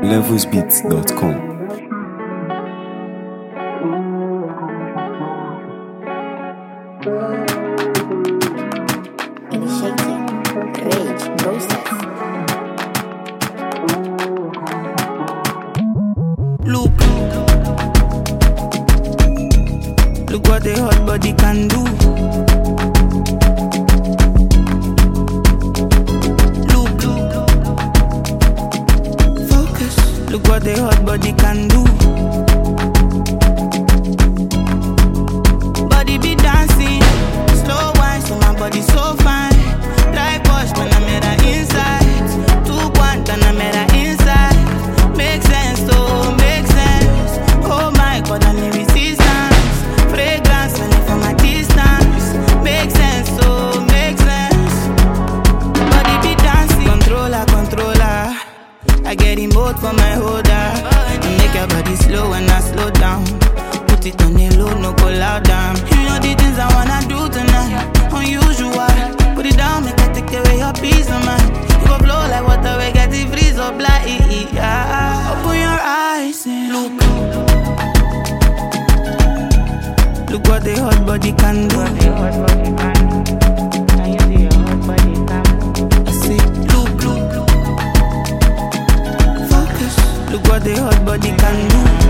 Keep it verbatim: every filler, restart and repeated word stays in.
levels beats dot com. Initiating rage process. Look, look what the hot body can do. Look, focus. Look what the hot body can do. Body be dancing, slow wine, so my body so fine. Like wash, when I'm at her inside. Two one, when I'm at her inside. Make sense, oh, make sense. Oh my God, I need resistance. Fragrance, only from my distance. Make sense, oh, make sense. Body be dancing, controller, controller. I get in both for my holder. Make your body slow when I slow down. Put it on the low, no go loud down. You know the things I wanna do tonight. Unusual, put it down, make I take away your peace of mind. You go blow like water, we get the freeze up like yeah. Open your eyes and look. Look what the hot body can do. I say, look, look, look. Focus. Look what the hot body can do.